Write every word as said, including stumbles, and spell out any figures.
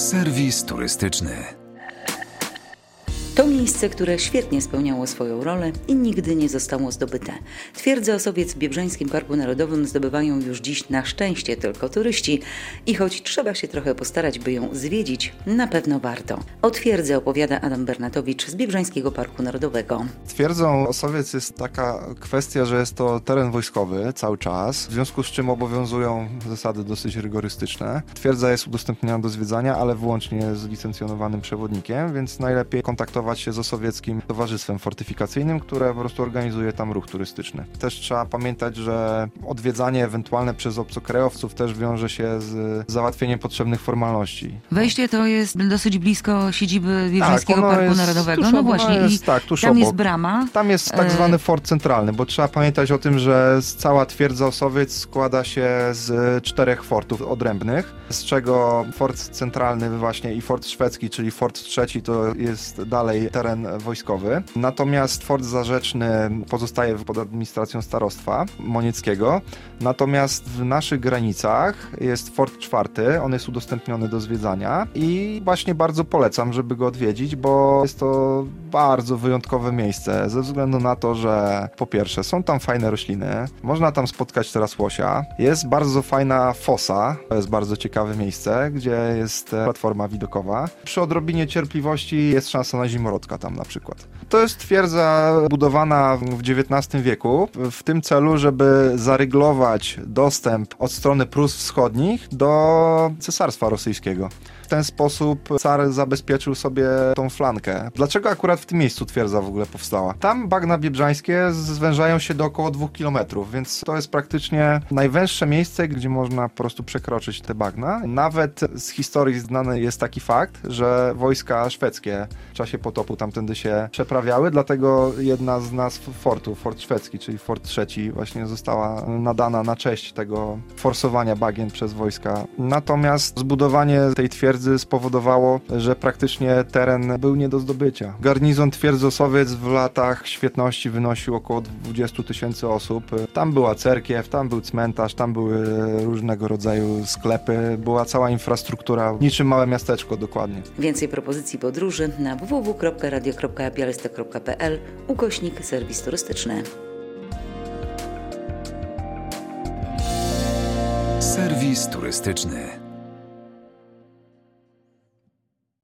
Serwis turystyczny. To miejsce, które świetnie spełniało swoją rolę i nigdy nie zostało zdobyte. Twierdzę Osowiec w Biebrzańskim Parku Narodowym zdobywają już dziś na szczęście tylko turyści i choć trzeba się trochę postarać, by ją zwiedzić, na pewno warto. O Twierdzy opowiada Adam Bernatowicz z Biebrzańskiego Parku Narodowego. Twierdzą Osowiec jest taka kwestia, że jest to teren wojskowy cały czas, w związku z czym obowiązują zasady dosyć rygorystyczne. Twierdza jest udostępniana do zwiedzania, ale wyłącznie z licencjonowanym przewodnikiem, więc najlepiej kontaktować się z Osowieckim Towarzystwem Fortyfikacyjnym, które po prostu organizuje tam ruch turystyczny. Też trzeba pamiętać, że odwiedzanie ewentualne przez obcokrajowców też wiąże się z załatwieniem potrzebnych formalności. Wejście to jest dosyć blisko siedziby Biebrzańskiego tak, Parku Narodowego. Tuż, no właśnie, jest, i tak, tuż tam obok. jest brama. Tam jest tak zwany fort centralny, bo trzeba pamiętać o tym, że cała twierdza Osowiec składa się z czterech fortów odrębnych, z czego fort centralny właśnie i fort szwedzki, czyli fort trzeci, to jest dalej teren wojskowy. Natomiast fort zarzeczny pozostaje pod administracją starostwa monieckiego. Natomiast w naszych granicach jest fort czwarty, on jest udostępniony do zwiedzania i właśnie bardzo polecam, żeby go odwiedzić, bo jest to bardzo wyjątkowe miejsce ze względu na to, że po pierwsze są tam fajne rośliny, można tam spotkać teraz łosia, jest bardzo fajna fosa, to jest bardzo ciekawe miejsce, gdzie jest platforma widokowa. Przy odrobinie cierpliwości jest szansa na zimorodka tam na przykład. To jest twierdza budowana w dziewiętnastym wieku w tym celu, żeby zaryglować dostęp od strony Prus Wschodnich do Cesarstwa Rosyjskiego. W ten sposób car zabezpieczył sobie tą flankę. Dlaczego akurat w tym miejscu twierdza w ogóle powstała? Tam bagna biebrzańskie zwężają się do około dwóch kilometrów, więc to jest praktycznie najwęższe miejsce, gdzie można po prostu przekroczyć te bagna. Nawet z historii znany jest taki fakt, że wojska szwedzkie w czasie potopu tamtędy się przeprawiały, dlatego jedna z nazw fortu, fort szwedzki, czyli fort trzeci, właśnie została nadana na cześć tego forsowania bagien przez wojska. Natomiast zbudowanie tej twierdzy spowodowało, że praktycznie teren był nie do zdobycia. Garnizon twierdzy Osowiec w latach świetności wynosił około dwadzieścia tysięcy osób. Tam była cerkiew, tam był cmentarz, tam były różnego rodzaju sklepy, była cała infrastruktura, niczym małe miasteczko dokładnie. Więcej propozycji podróży na w w w kropka radio kropka białystok kropka p l ukośnik serwis turystyczny. Serwis turystyczny.